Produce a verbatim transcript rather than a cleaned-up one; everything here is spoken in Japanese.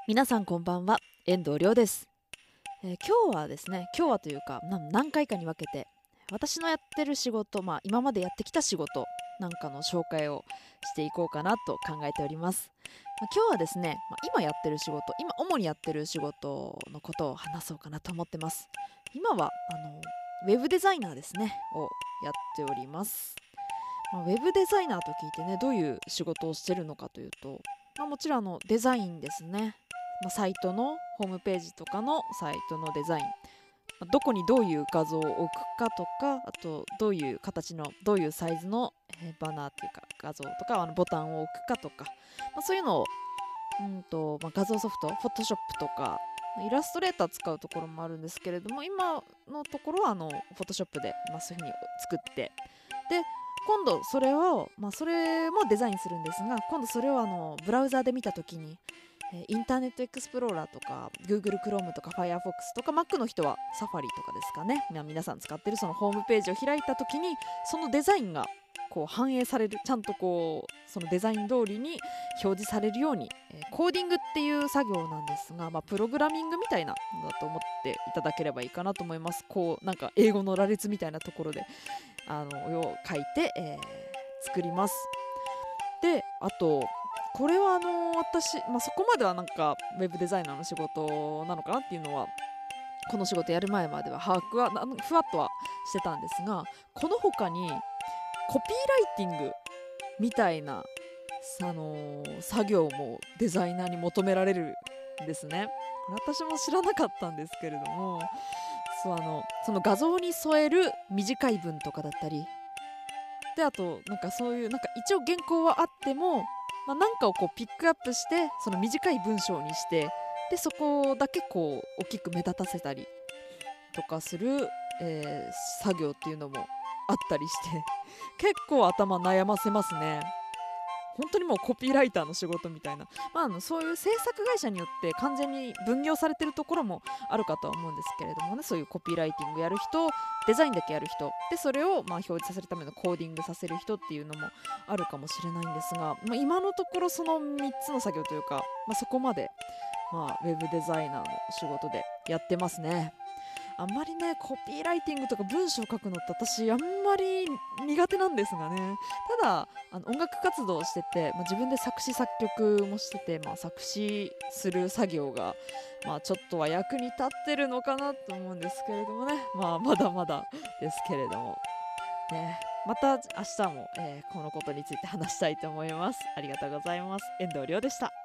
皆さんこんばんは、遠藤亮です。えー今日はですね今日はというかな何回かに分けて私のやってる仕事、まあ、今までやってきた仕事なんかの紹介をしていこうかなと考えております。まあ、今日はですね、まあ、今やってる仕事今主にやってる仕事のことを話そうかなと思ってます。今はあのウェブデザイナーですねをやっております。まあ、ウェブデザイナーと聞いてね、どういう仕事をしてるのかというと、まあ、もちろんあのデザインですね。まあ、サイトのホームページとかのサイトのデザイン、まあどこにどういう画像を置くかとか、あとどういう形のどういうサイズの、えーバナーっていうか画像とかあのボタンを置くかとか、まあ、そういうのをうんと、まあ、画像ソフトフォトショップとかイラストレーター使うところもあるんですけれども、今のところはあのフォトショップで、まあ、そういうふうに作って、で今度それを、まあ、それもデザインするんですが、今度それをあのブラウザーで見たときに、えーインターネットエクスプローラーとか Google Chrome とか Firefox とか Mac の人は Safari とかですかね、まあ皆さん使ってるそのホームページを開いたときに、そのデザインがこう反映される、ちゃんとこうそのデザイン通りに表示されるように、えーコーディングっていう作業なんですが、まあ、プログラミングみたいなのだと思っていただければいいかなと思います。こうなんか英語の羅列みたいなところであのを書いて、えー作ります。であとこれはあの私、まあ、そこまではなんかウェブデザイナーの仕事なのかなっていうのはこの仕事やる前までは把握はなふわっとはしてたんですが、この他にコピーライティングみたいな、あのー作業もデザイナーに求められるんですね。これ私も知らなかったんですけれども、そうあのその画像に添える短い文とかだったりで、あとなんかそういうなんか一応原稿はあっても、まあ、なんかをこうピックアップしてその短い文章にして、でそこだけこう大きく目立たせたりとかする、えー作業っていうのもあったりして結構頭悩ませますね。本当にもうコピーライターの仕事みたいな、まあ、あのそういう制作会社によって完全に分業されてるところもあるかとは思うんですけれどもね、そういうコピーライティングやる人、デザインだけやる人で、それをまあ表示させるためのコーディングさせる人っていうのもあるかもしれないんですが、まあ、今のところそのみっつの作業というか、まあ、そこまで、まあ、ウェブデザイナーの仕事でやってますね。あんまりねコピーライティングとか文章を書くのって私あんまり苦手なんですがね。ただあの音楽活動をしてて、まあ、自分で作詞作曲もしてて、まあ、作詞する作業が、まあ、ちょっとは役に立ってるのかなと思うんですけれどもね、まあ、まだまだですけれどもね。また明日も、えーこのことについて話したいと思います。ありがとうございます。遠藤亮でした。